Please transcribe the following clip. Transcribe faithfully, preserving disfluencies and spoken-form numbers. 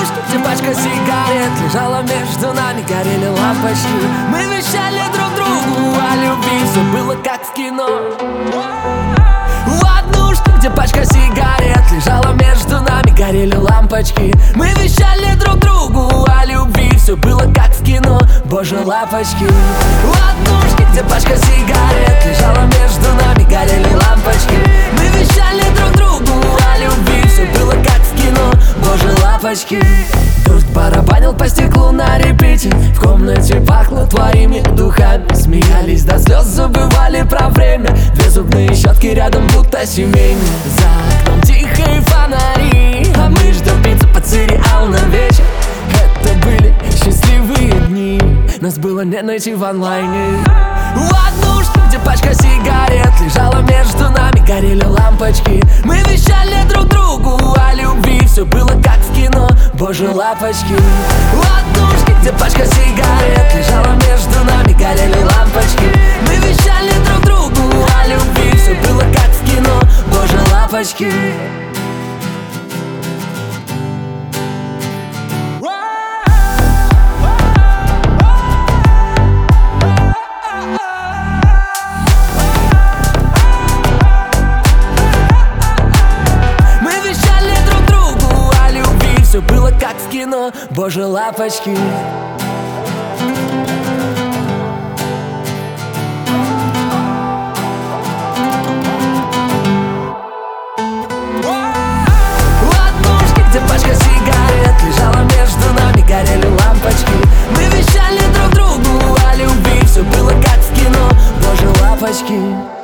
однушке, где пачка сигарет лежала между нами, горели лампочки. Мы вещали друг другу о любви, все было как в кино. В однушке, где пачка сигарет лежала между нами, горели лампочки. Мы вещали друг другу о любви, все было как в кино. Боже, лапочки. В однушке, где пачка сигарет лежала между нами, горели лампочки. Мы вещали друг другу о любви, все было как в кино. Боже, лапочки. Дождь барабанил по стеклу на репите, в комнате пахло твоими духами. Смеялись до слез, забывали про время. Две зубные щетки рядом, будто семейные. За окном тихие фонари, а мы ждем пиццу под сериал на вечер. Это были счастливые дни, нас было не найти в онлайне. В однушке, где пачка сигарет лежала между нами, горели лампочки. Мы вещали друг другу о любви, все было как в кино. Боже, лапочки. В однушке, где пачка сигарет лежала между нами, горели лампочки. Мы вещали друг другу о любви, все было как в кино. Боже, лапочки. Все было как в кино, боже, лапочки. В однушке, где пачка сигарет лежала между нами, горели лампочки. Мы вещали друг другу о любви, все было как в кино, боже, лапочки.